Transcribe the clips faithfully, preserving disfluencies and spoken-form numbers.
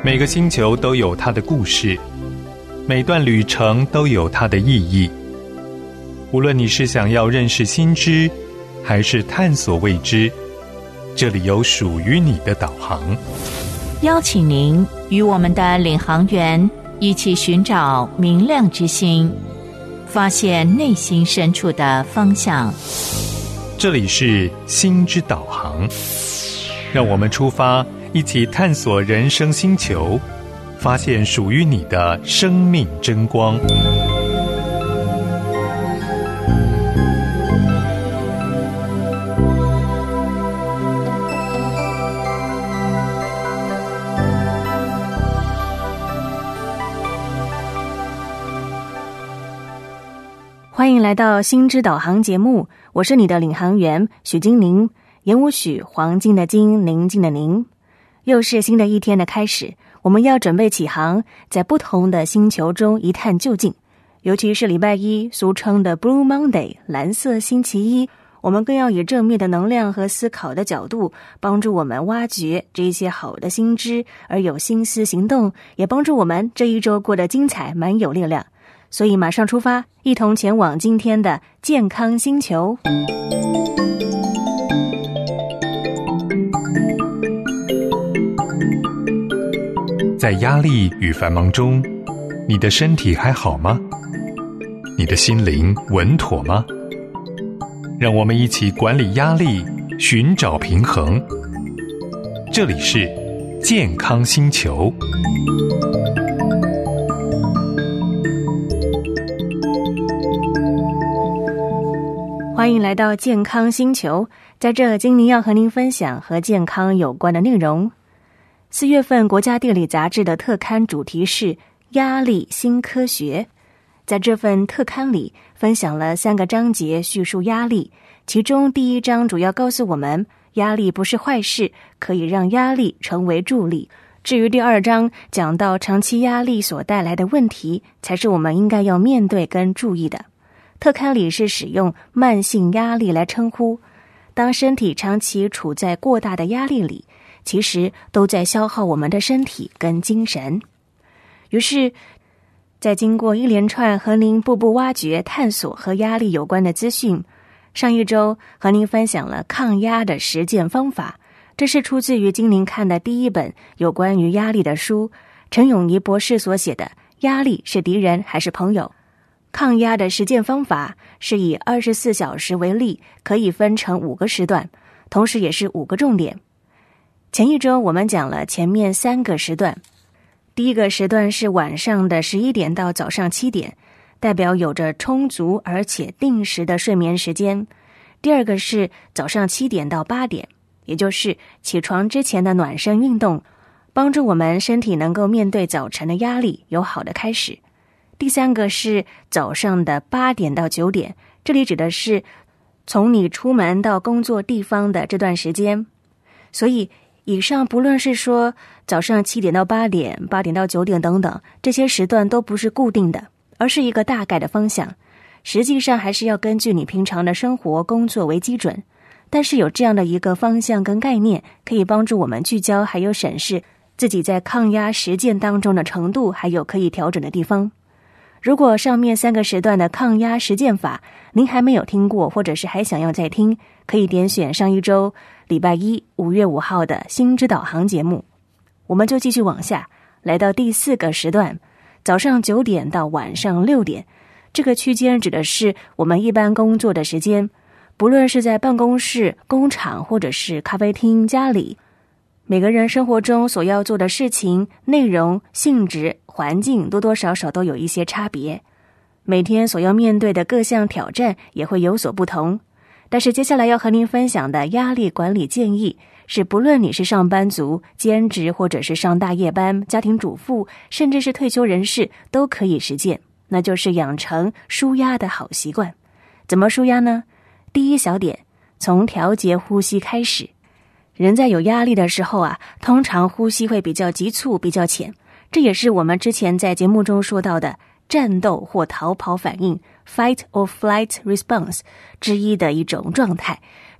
每个星球都有它的故事，每段旅程都有它的意义。无论你是想要认识新知，还是探索未知，这里有属于你的导航。 邀请您与我们的领航员一起寻找明亮之星，发现内心深处的方向。 这里是星之导航，让我们出发，一起探索人生星球，发现属于你的生命真光。 欢迎来到星之导航节目，我是你的领航员许金宁，言无许，黄金的金，宁静的宁。又是新的一天的开始，我们要准备起航，在不同的星球中一探究竟。尤其是礼拜一，俗称的 Blue Monday 蓝色星期一，我们更要以正面的能量和思考的角度，帮助我们挖掘这些好的新知，而有心思行动，也帮助我们这一周过得精彩，蛮有力量。所以马上出发，一同前往今天的健康星球。 在压力与繁忙中，你的身体还好吗？你的心灵稳妥吗？让我们一起管理压力，寻找平衡。这里是健康星球。 欢迎来到健康星球，在这今年要和您分享和健康有关的内容。四月份国家地理杂志的特刊主题是压力新科学，在这份特刊里分享了三个章节叙述压力，其中第一章主要告诉我们压力不是坏事，可以让压力成为助力。至于第二章讲到长期压力所带来的问题，才是我们应该要面对跟注意的。特刊里是使用慢性压力来称呼，当身体长期处在过大的压力里，其实都在消耗我们的身体跟精神。于是在经过一连串和您步步挖掘探索和压力有关的资讯，上一周和您分享了抗压的实践方法，这是出自于今您看的第一本有关于压力的书，陈永仪博士所写的《压力是敌人还是朋友》。抗压的实践方法是以二十四小时为例，可以分成五个时段，同时也是五个重点。前一周我们讲了前面三个时段，第一个时段是晚上的十一点到早上七点，代表有着充足而且定时的睡眠时间。第二个是早上七点到八点，也就是起床之前的暖身运动，帮助我们身体能够面对早晨的压力，有好的开始。第三个是早上的八点到九点，这里指的是从你出门到工作地方的这段时间。所以以上不论是说早上七点到八点、八点到九点等等，这些时段都不是固定的，而是一个大概的方向。实际上还是要根据你平常的生活工作为基准，但是有这样的一个方向跟概念，可以帮助我们聚焦还有审视自己在抗压实践当中的程度，还有可以调整的地方。如果上面三个时段的抗压实践法您还没有听过，或者是还想要再听，可以点选上一周礼拜一五月五号的星之导航节目。我们就继续往下来到第四个时段，早上九点到晚上六点，这个区间指的是我们一般工作的时间，不论是在办公室、工厂或者是咖啡厅、家里，每个人生活中所要做的事情、内容、性质、环境多多少少都有一些差别，每天所要面对的各项挑战也会有所不同。但是接下来要和您分享的压力管理建议，是不论你是上班族、兼职或者是上大夜班、家庭主妇，甚至是退休人士都可以实践，那就是养成舒压的好习惯。怎么舒压呢？第一小点，从调节呼吸开始。人在有压力的时候啊，通常呼吸会比较急促、比较浅，这也是我们之前在节目中说到的战斗或逃跑反应 fight or flight response 之一的一种状态。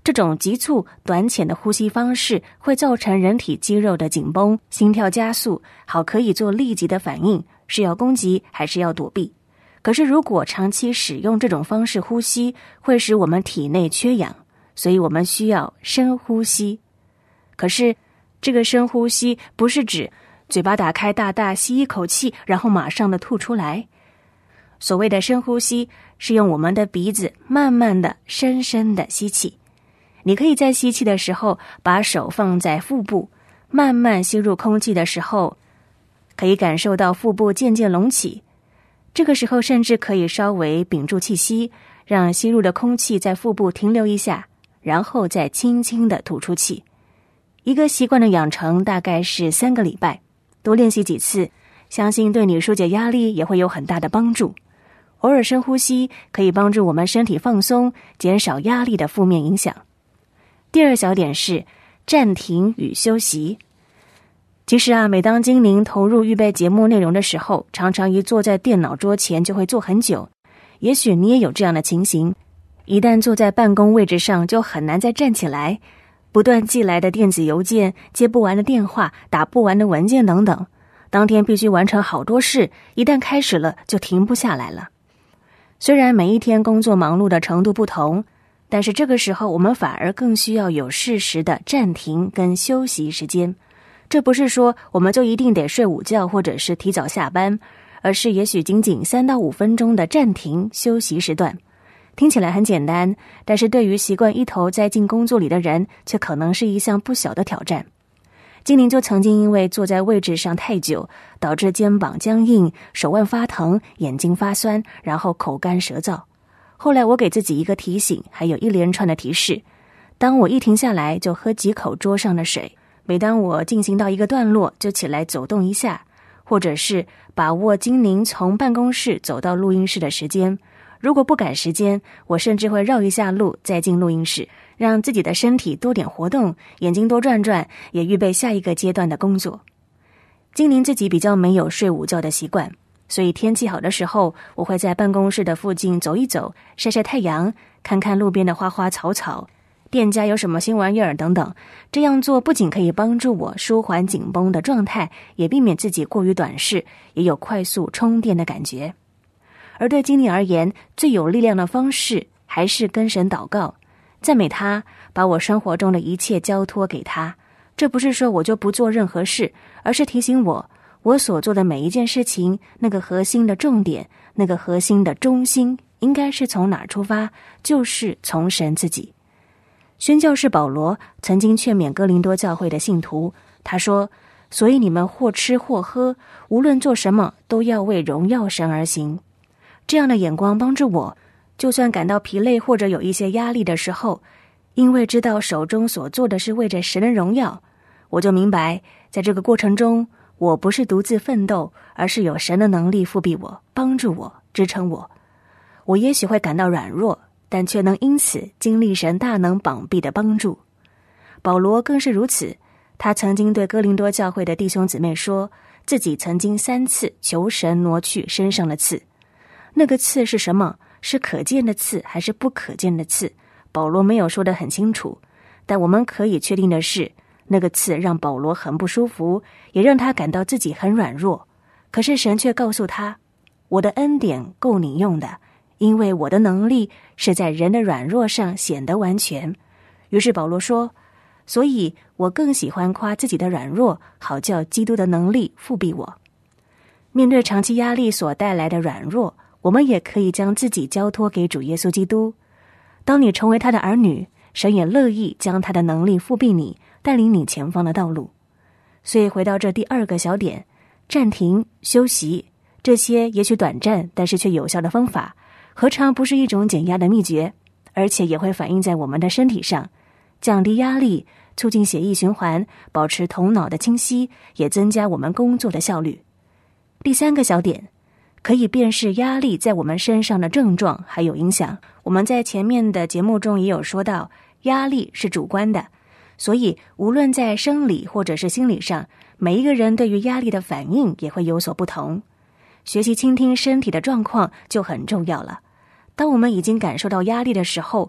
这种急促短浅的呼吸方式会造成人体肌肉的紧绷，心跳加速，好可以做立即的反应，是要攻击还是要躲避。可是如果长期使用这种方式呼吸，会使我们体内缺氧，所以我们需要深呼吸。可是这个深呼吸不是指嘴巴打开大大吸一口气，然后马上的吐出来。所谓的深呼吸是用我们的鼻子慢慢的深深的吸气。你可以在吸气的时候把手放在腹部，慢慢吸入空气的时候，可以感受到腹部渐渐隆起。这个时候甚至可以稍微屏住气息，让吸入的空气在腹部停留一下，然后再轻轻地吐出气。一个习惯的养成大概是三个礼拜，多练习几次，相信对你疏解压力也会有很大的帮助。偶尔深呼吸可以帮助我们身体放松，减少压力的负面影响。第二小点是暂停与休息。其实啊，每当精灵投入预备节目内容的时候，常常一坐在电脑桌前就会坐很久。也许你也有这样的情形，一旦坐在办公位置上就很难再站起来，不断寄来的电子邮件，接不完的电话，打不完的文件等等，当天必须完成好多事，一旦开始了就停不下来了。虽然每一天工作忙碌的程度不同，但是这个时候我们反而更需要有适时的暂停跟休息时间。这不是说我们就一定得睡午觉或者是提早下班，而是也许仅仅三到五分钟的暂停休息时段。听起来很简单，但是对于习惯一头栽进工作里的人，却可能是一项不小的挑战。精灵就曾经因为坐在位置上太久，导致肩膀僵硬、手腕发疼、眼睛发酸，然后口干舌燥。后来我给自己一个提醒，还有一连串的提示。当我一停下来，就喝几口桌上的水；每当我进行到一个段落，就起来走动一下，或者是把握精灵从办公室走到录音室的时间。如果不赶时间，我甚至会绕一下路再进录音室，让自己的身体多点活动，眼睛多转转，也预备下一个阶段的工作。精灵自己比较没有睡午觉的习惯，所以天气好的时候，我会在办公室的附近走一走，晒晒太阳，看看路边的花花草草，店家有什么新玩意儿等等。这样做不仅可以帮助我舒缓紧绷的状态，也避免自己过于短视，也有快速充电的感觉。而对精灵而言，最有力量的方式还是跟神祷告，赞美他，把我生活中的一切交托给他。这不是说我就不做任何事，而是提醒我，我所做的每一件事情，那个核心的重点，那个核心的中心，应该是从哪儿出发？就是从神自己。宣教士保罗曾经劝勉哥林多教会的信徒，他说：所以你们或吃或喝，无论做什么，都要为荣耀神而行。这样的眼光帮助我，就算感到疲累或者有一些压力的时候，因为知道手中所做的是为着神的荣耀，我就明白，在这个过程中，我不是独自奋斗，而是有神的能力复庇我，帮助我，支撑我。我也许会感到软弱，但却能因此经历神大能膀臂的帮助。保罗更是如此，他曾经对哥林多教会的弟兄姊妹说，自己曾经三次求神挪去身上的刺。那个刺是什么？是可见的刺还是不可见的刺？保罗没有说得很清楚，但我们可以确定的是，那个刺让保罗很不舒服，也让他感到自己很软弱。可是神却告诉他，我的恩典够你用的，因为我的能力是在人的软弱上显得完全。于是保罗说，所以我更喜欢夸自己的软弱，好叫基督的能力复庇我。面对长期压力所带来的软弱，我们也可以将自己交托给主耶稣基督。当你成为他的儿女，神也乐意将他的能力复庇你，带领你前方的道路。所以回到这第二个小点，暂停、休息，这些也许短暂，但是却有效的方法，何尝不是一种减压的秘诀？而且也会反映在我们的身体上，降低压力，促进血液循环，保持头脑的清晰，也增加我们工作的效率。第三个小点，可以辨识压力在我们身上的症状还有影响。我们在前面的节目中也有说到，压力是主观的，所以无论在生理或者是心理上，每一个人对于压力的反应也会有所不同。学习倾听身体的状况就很重要了。当我们已经感受到压力的时候，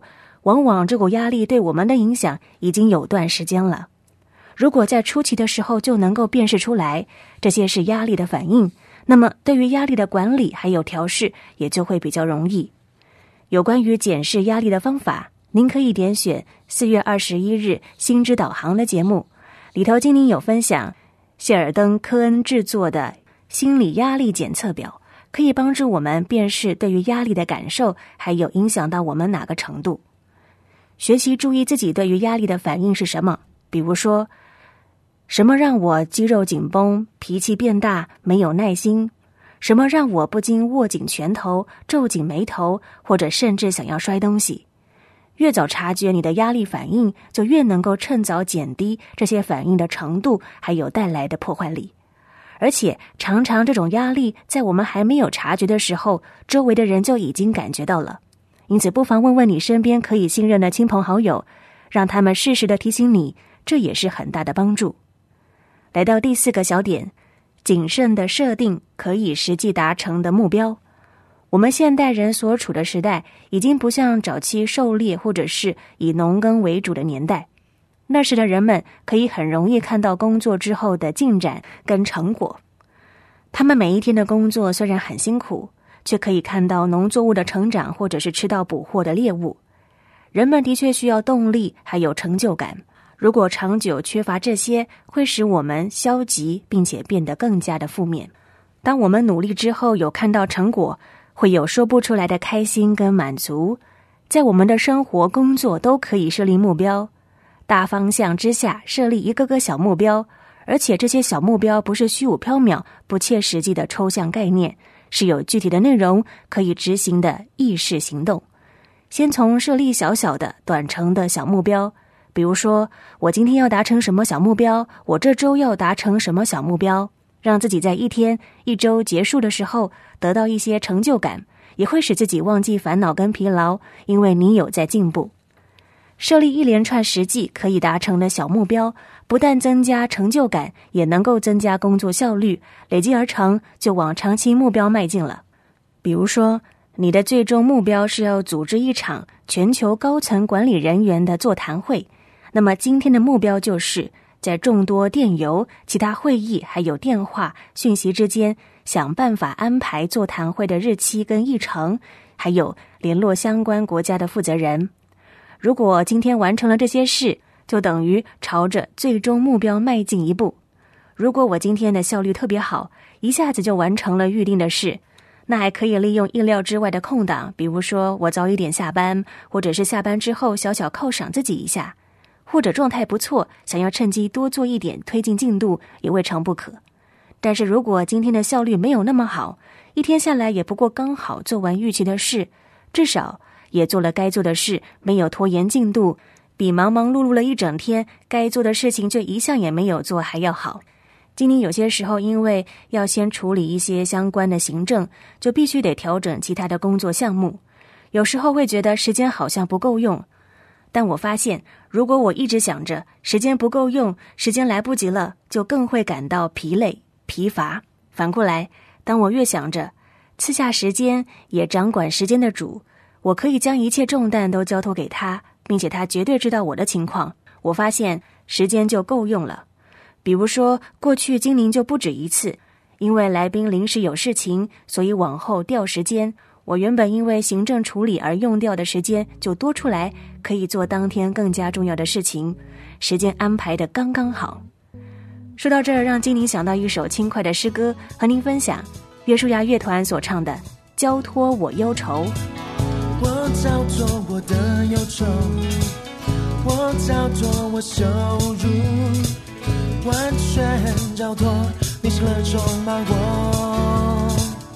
往往这股压力对我们的影响已经有段时间了。如果在初期的时候就能够辨识出来这些是压力的反应，那么对于压力的管理还有调试也就会比较容易。有关于检视压力的方法，您可以点选四月二十一日心之导航的节目，里头精灵有分享谢尔登·科恩制作的心理压力检测表，可以帮助我们辨识对于压力的感受，还有影响到我们哪个程度。学习注意自己对于压力的反应是什么，比如说什么让我肌肉紧绷、脾气变大、没有耐心？什么让我不禁握紧拳头、皱紧眉头，或者甚至想要摔东西？越早察觉你的压力反应，就越能够趁早减低这些反应的程度，还有带来的破坏力。而且常常这种压力在我们还没有察觉的时候，周围的人就已经感觉到了。因此不妨问问你身边可以信任的亲朋好友，让他们适时的提醒你，这也是很大的帮助。来到第四个小点，谨慎的设定可以实际达成的目标。我们现代人所处的时代已经不像早期狩猎或者是以农耕为主的年代，那时的人们可以很容易看到工作之后的进展跟成果。他们每一天的工作虽然很辛苦，却可以看到农作物的成长，或者是吃到捕获的猎物。人们的确需要动力还有成就感，如果长久缺乏这些，会使我们消极，并且变得更加的负面。当我们努力之后有看到成果，会有说不出来的开心跟满足。在我们的生活工作都可以设立目标，大方向之下设立一个个小目标，而且这些小目标不是虚无缥缈不切实际的抽象概念，是有具体的内容可以执行的意识行动。先从设立小小的短程的小目标，比如说我今天要达成什么小目标，我这周要达成什么小目标，让自己在一天一周结束的时候得到一些成就感，也会使自己忘记烦恼跟疲劳，因为你有在进步。设立一连串实际可以达成的小目标，不但增加成就感，也能够增加工作效率，累积而成，就往长期目标迈进了。比如说你的最终目标是要组织一场全球高层管理人员的座谈会，那么今天的目标就是在众多电邮、其他会议还有电话讯息之间，想办法安排座谈会的日期跟议程，还有联络相关国家的负责人。如果今天完成了这些事，就等于朝着最终目标迈进一步。如果我今天的效率特别好，一下子就完成了预定的事，那还可以利用意料之外的空档，比如说我早一点下班，或者是下班之后小小犒赏自己一下，或者状态不错，想要趁机多做一点推进进度，也未尝不可。但是如果今天的效率没有那么好，一天下来也不过刚好做完预期的事，至少也做了该做的事，没有拖延进度，比忙忙碌碌了一整天，该做的事情却一项也没有做还要好。今年有些时候因为要先处理一些相关的行政，就必须得调整其他的工作项目，有时候会觉得时间好像不够用。但我发现，如果我一直想着时间不够用，时间来不及了，就更会感到疲累、疲乏。反过来，当我越想着赐下时间，也掌管时间的主，我可以将一切重担都交托给他，并且他绝对知道我的情况，我发现时间就够用了。比如说，过去精灵就不止一次，因为来宾临时有事情，所以往后调时间。我原本因为行政处理而用掉的时间就多出来，可以做当天更加重要的事情，时间安排得刚刚好。说到这儿，让精灵想到一首轻快的诗歌，和您分享约书亚乐团所唱的《交托我忧愁》。 我交托我的忧愁，我交托我羞辱，完全交托你喜乐充满我。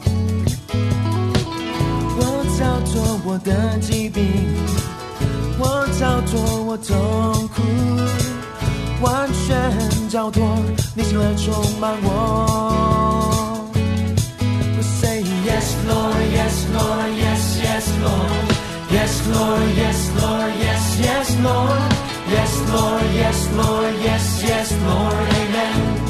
我交托我的疾病，我交托我痛苦，完全交托你喜乐充满我。We say yes Lord, yes Lord, yes yes Lord, yes Lord, yes Lord, yes yes Lord, yes Lord, yes Lord, yes yes Lord, Amen。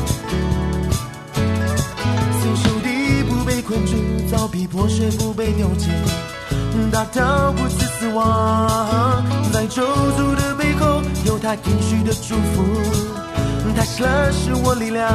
死守的不被困住，早皮破碎不被扭紧， 达到不死死亡。在咒诅的背后有他应许的祝福，他喜乐是我力量。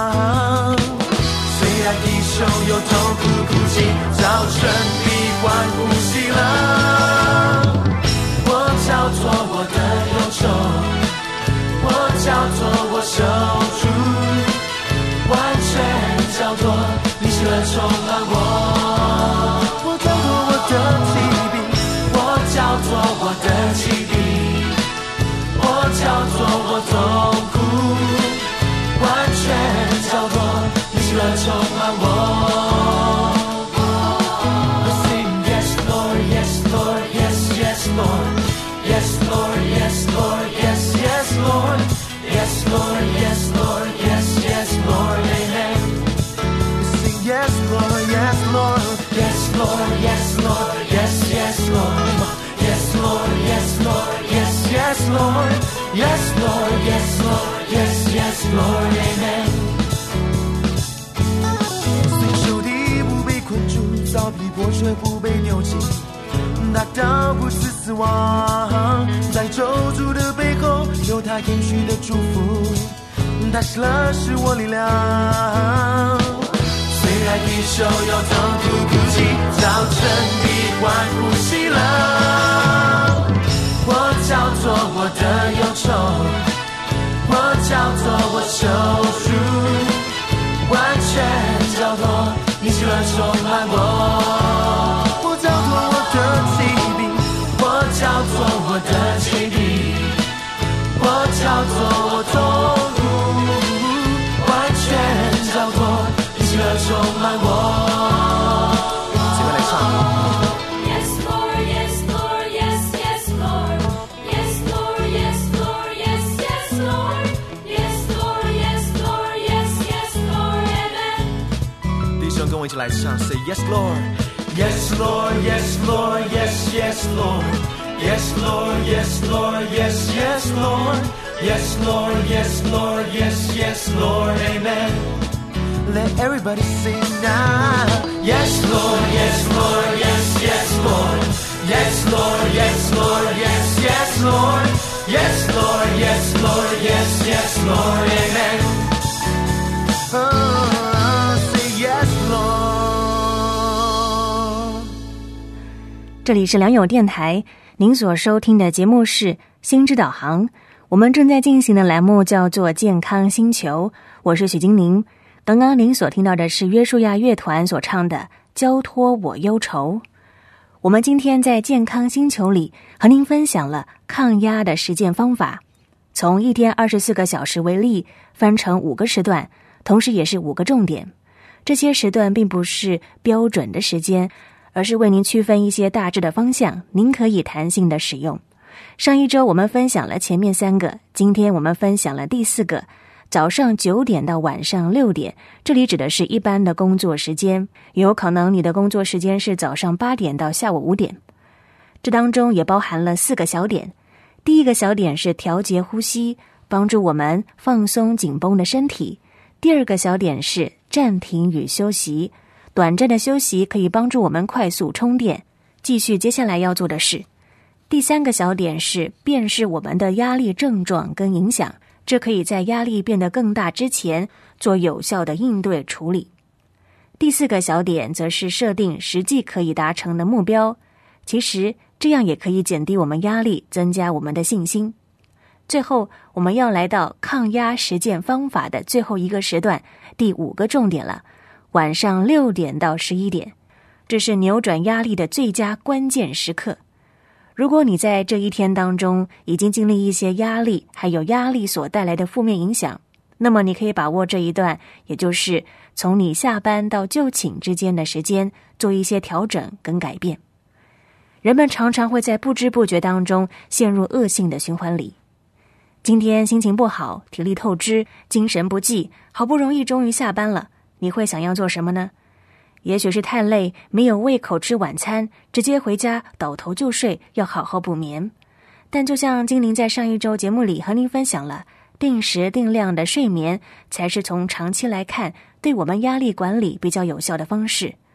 虽然地球有痛苦哭泣，早晨闭关呼吸了，我交托我的忧愁，我交托我受主，完全交托，你喜乐充满我。我交托我的疾病，我交托我的疾病，我交托我痛苦，完全交托，你喜乐充满我。Yes, Lord, yes, Lord, yes, yes, Lord. Yes, Lord, yes, Lord, yes, yes, Lord. Amen. Sing yes, Lord, yes, Lord. Yes, Lord, yes, Lord, yes, yes, Lord. Yes, Lord, yes, Lord, yes, yes, Lord. Yes, Lord, yes, Lord, yes, yes, Lord. Amen. 虽仇敌不被困住，遭逼迫却不被扭曲，达到不死死亡。在咒诅的背后有他应许的祝福，他喜乐是我力量。虽然地球有痛苦哭泣，早晨闭关呼吸了，我交托我的忧愁，我交托我受主，完全交托，你喜乐充满我。我交托我的疾病，我交托我的疾病，我交托我痛苦，完全交托，你喜乐充满我。姐妹来唱。Yes, Lord, yes, Lord, yes, yes, Lord. Yes, Lord, yes, Lord, yes, yes, Lord. Yes, Lord, yes, Lord, yes, yes, Lord. Amen. 弟兄跟我一起来唱 ，Say Yes, Lord.Yes, Lord, yes, Lord, yes, yes, Lord. Yes, Lord, yes, Lord, yes, yes, Lord. Yes, Lord, yes, Lord, yes, yes, Lord. Amen. Let everybody sing now. Yes, Lord, yes, Lord, yes, yes, Lord. Yes, Lord, yes, Lord, yes, yes, Lord. Yes, Lord, yes, Lord, yes, yes, Lord. Amen. Oh, say yes, Lord. 这里是良友电台，您所收听的节目是心之导航，我们正在进行的栏目叫做健康星球，我是许金玲。刚刚您所听到的是约书亚乐团所唱的交托我忧愁。我们今天在健康星球里和您分享了抗压的实践方法，从一天二十四个小时为例，分成五个时段，同时也是五个重点。这些时段并不是标准的时间，而是为您区分一些大致的方向，您可以弹性的使用。上一周我们分享了前面三个，今天我们分享了第四个，早上九点到晚上六点，这里指的是一般的工作时间，有可能你的工作时间是早上八点到下午五点。这当中也包含了四个小点。第一个小点是调节呼吸，帮助我们放松紧绷的身体。第二个小点是暂停与休息，短暂的休息可以帮助我们快速充电，继续接下来要做的事。第三个小点是辨识我们的压力症状跟影响，这可以在压力变得更大之前做有效的应对处理。第四个小点则是设定实际可以达成的目标，其实这样也可以减低我们压力，增加我们的信心。最后我们要来到抗压实践方法的最后一个时段，第五个重点了，晚上六点到十一点，这是扭转压力的最佳关键时刻。如果你在这一天当中已经经历一些压力，还有压力所带来的负面影响，那么你可以把握这一段，也就是从你下班到就寝之间的时间，做一些调整跟改变。人们常常会在不知不觉当中陷入恶性的循环里。今天心情不好，体力透支，精神不济，好不容易终于下班了，你会想要做什么呢？也许是太累，没有胃口吃晚餐，直接回家倒头就睡，要好好补眠。但就像精灵在上一周节目里和您分享了，定时定量的睡眠才是从长期来看对我们压力管理比较有效的方式。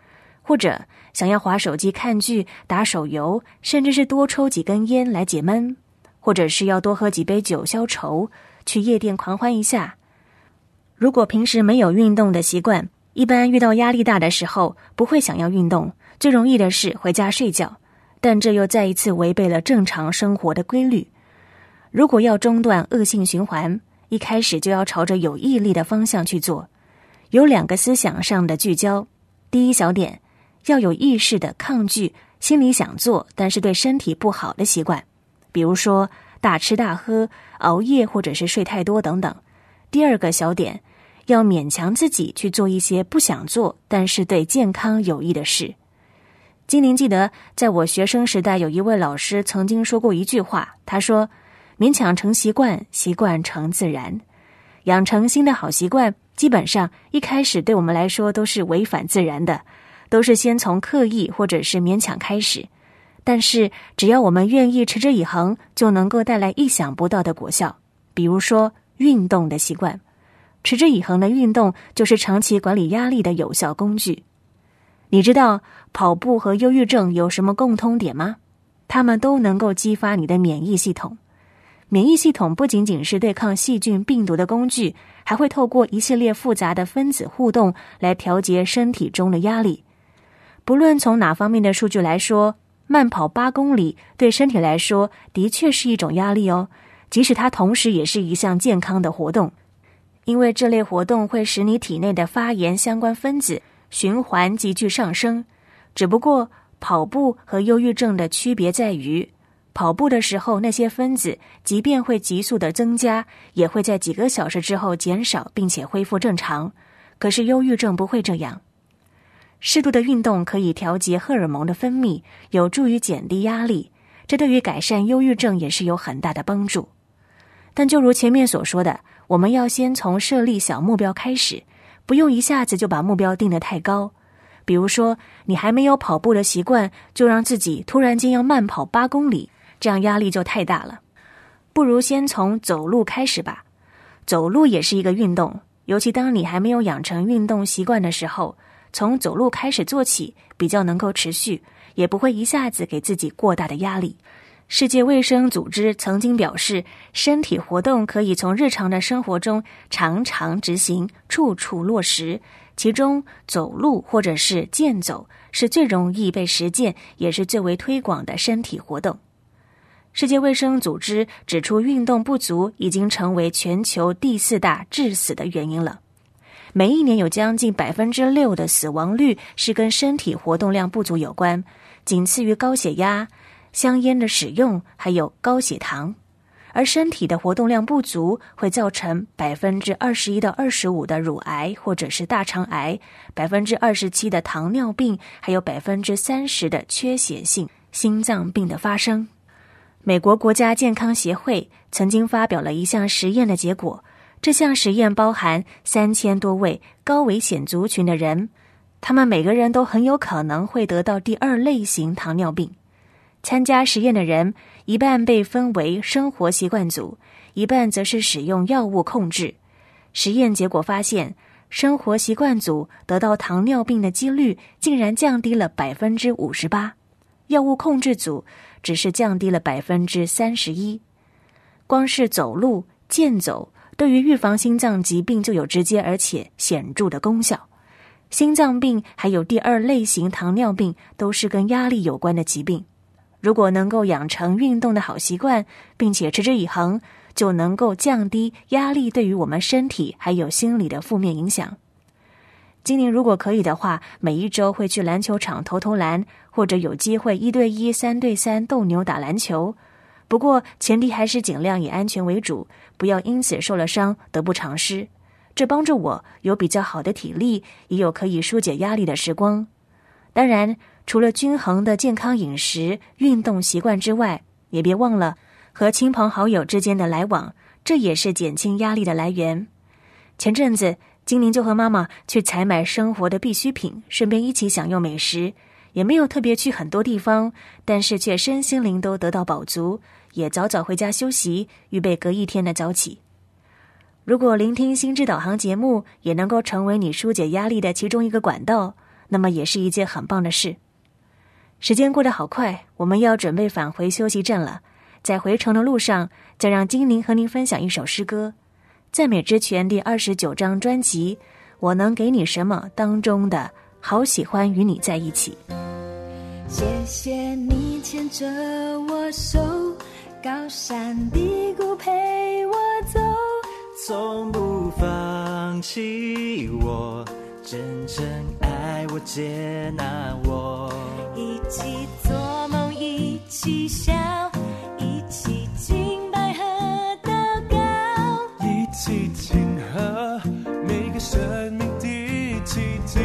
或者想要滑手机看剧、打手游，甚至是多抽几根烟来解闷，或者是要多喝几杯酒消愁，去夜店狂欢一下。如果平时没有运动的习惯，一般遇到压力大的时候不会想要运动，最容易的是回家睡觉，但这又再一次违背了正常生活的规律。如果要中断恶性循环，一开始就要朝着有毅力的方向去做。有两个思想上的聚焦。第一小点，要有意识的抗拒心里想做但是对身体不好的习惯，比如说大吃大喝、熬夜或者是睡太多等等。第二个小点，要勉强自己去做一些不想做但是对健康有益的事。金玲记得在我学生时代，有一位老师曾经说过一句话，他说，勉强成习惯，习惯成自然。养成新的好习惯，基本上一开始对我们来说都是违反自然的，都是先从刻意或者是勉强开始。但是只要我们愿意持之以恒，就能够带来意想不到的果效。比如说运动的习惯，持之以恒的运动就是长期管理压力的有效工具。你知道跑步和忧郁症有什么共通点吗？它们都能够激发你的免疫系统。免疫系统不仅仅是对抗细菌病毒的工具，还会透过一系列复杂的分子互动来调节身体中的压力。不论从哪方面的数据来说，慢跑八公里对身体来说的确是一种压力哦，即使它同时也是一项健康的活动，因为这类活动会使你体内的发炎相关分子循环急剧上升。只不过跑步和忧郁症的区别在于，跑步的时候那些分子即便会急速的增加，也会在几个小时之后减少并且恢复正常，可是忧郁症不会这样。适度的运动可以调节荷尔蒙的分泌，有助于减低压力，这对于改善忧郁症也是有很大的帮助。但就如前面所说的，我们要先从设立小目标开始，不用一下子就把目标定得太高。比如说你还没有跑步的习惯，就让自己突然间要慢跑八公里，这样压力就太大了。不如先从走路开始吧。走路也是一个运动，尤其当你还没有养成运动习惯的时候，从走路开始做起，比较能够持续，也不会一下子给自己过大的压力。世界卫生组织曾经表示，身体活动可以从日常的生活中常常执行，处处落实，其中走路或者是健走是最容易被实践，也是最为推广的身体活动。世界卫生组织指出，运动不足已经成为全球第四大致死的原因了。每一年有将近百分之六的死亡率是跟身体活动量不足有关，仅次于高血压、香烟的使用，还有高血糖。而身体的活动量不足会造成百分之二十一到二十五的乳癌或者是大肠癌，百分之二十七的糖尿病，还有百分之三十的缺血性心脏病的发生。美国国家健康协会曾经发表了一项实验的结果，这项实验包含三千多位高危险族群的人，他们每个人都很有可能会得到第二类型糖尿病。参加实验的人，一半被分为生活习惯组，一半则是使用药物控制。实验结果发现，生活习惯组得到糖尿病的几率竟然降低了百分之五十八，药物控制组只是降低了百分之三十一。光是走路、健走，对于预防心脏疾病就有直接而且显著的功效。心脏病还有第二类型糖尿病都是跟压力有关的疾病。如果能够养成运动的好习惯，并且持之以恒，就能够降低压力对于我们身体还有心理的负面影响。今年如果可以的话，每一周会去篮球场投投篮，或者有机会一对一、三对三斗牛打篮球。不过前提还是尽量以安全为主，不要因此受了伤得不偿失。这帮助我有比较好的体力，也有可以疏解压力的时光。当然除了均衡的健康饮食、运动习惯之外，也别忘了和亲朋好友之间的来往，这也是减轻压力的来源。前阵子金玲就和妈妈去采买生活的必需品，顺便一起享用美食，也没有特别去很多地方，但是却身心灵都得到饱足，也早早回家休息，预备隔一天的早起。如果聆听心智导航节目也能够成为你疏解压力的其中一个管道， 那么也是一件很棒的事。时间过得好快，我们要准备返回休息站了。在回程的路上，再让精灵和您分享一首诗歌，赞美之泉第二十九张专辑《我能给你什么》当中的好喜欢与你在一起。 谢谢你牵着我手，高山低谷陪我走， 从不放弃我，真正爱我接纳我， 一起做梦一起笑，一起敬拜和祷告， 一起庆贺每个生命的奇迹。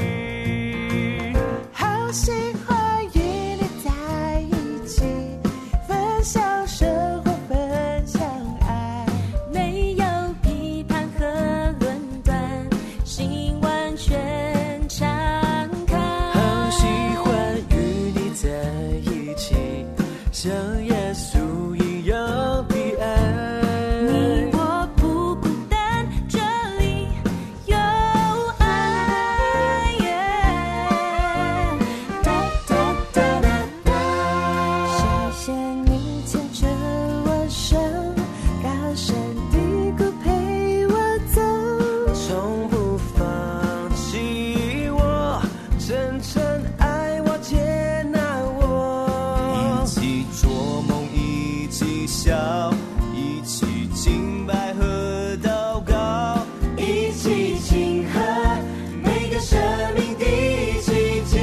好喜欢与你在一起，分享生活，分享爱，没有批判和论断，心完全敞开。 好喜欢与你在一起，像耶稣一样的爱， 你我不孤单，这里有爱。哒哒哒哒哒，谢谢你牵着我手，高山低谷陪我走， 从不放弃我，真正爱我接纳我，一起做梦一起笑，一起敬拜和祷告，一起庆贺每个生命的奇迹。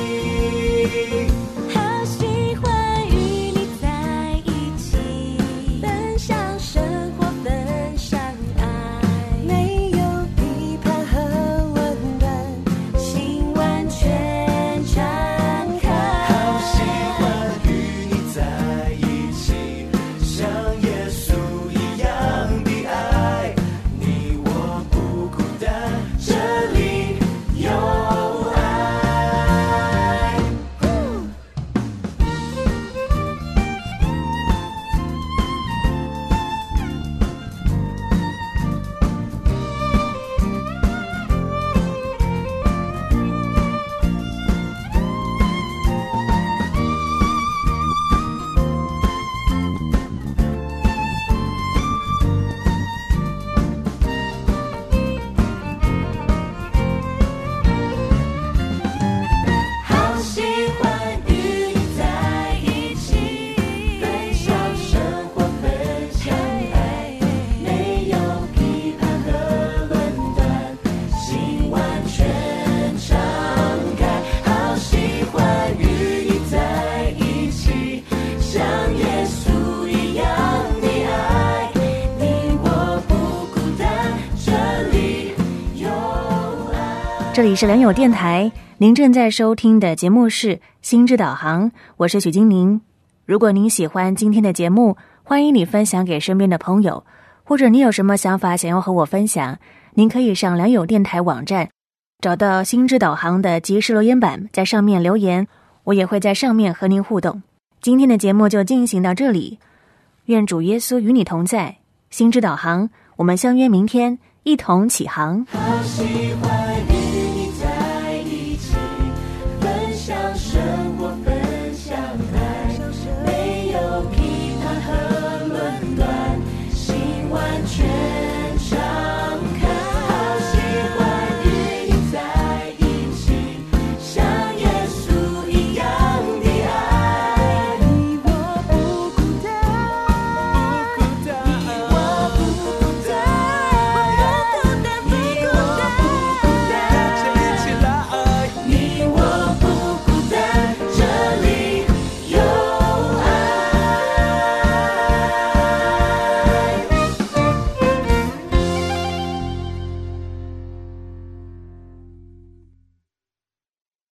好喜欢与你在一起，分享生活，分享爱，没有批判和论断，心完全敞开。 好喜欢与你在一起，像耶稣一样的爱，你我不孤单，这里有爱。好喜欢与你在一起，分享生活，分享爱，没有批判和论断，心完全敞开。好喜欢与你在一起，像耶稣一样的爱，你我不孤单，这里有爱。 这里是良友电台，您正在收听的节目是心之导航，我是许金宁。如果您喜欢今天的节目，欢迎你分享给身边的朋友，或者你有什么想法想要和我分享，您可以上良友电台网站，找到心之导航的即时留言板，在上面留言，我也会在上面和您互动。今天的节目就进行到这里，愿主耶稣与你同在，心之导航，我们相约明天，一同起航。 好喜欢与